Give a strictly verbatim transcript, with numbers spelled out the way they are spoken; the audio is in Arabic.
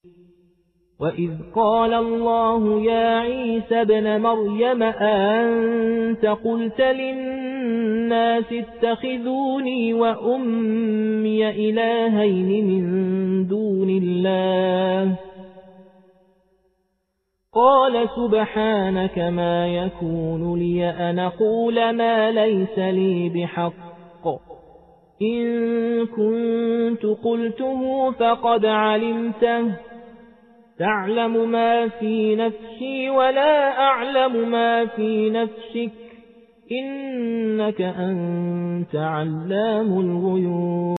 وَإِذْ قَالَ اللَّهُ يَا عِيسَى ابْنَ مَرْيَمَ أَأَنْتَ قُلْتَ لِلنَّاسِ اتَّخِذُونِي وَأُمِّيَ إِلَٰهَيْنِ مِن دُونِ اللَّهِ قَالَ سُبْحَانَكَ مَا يَكُونُ لِي أَنْ أَقُولَ مَا لَيْسَ لِي بِحَقٍّ إِن كُنتُ قُلْتُهُ فَقَدْ عَلِمْتَهُ تَعْلَمُ مَا فِي نَفْسِي وَلَا أَعْلَمُ مَا فِي نَفْسِكَ إِنَّكَ أَنْتَ عَلَّامُ الْغُيُوبِ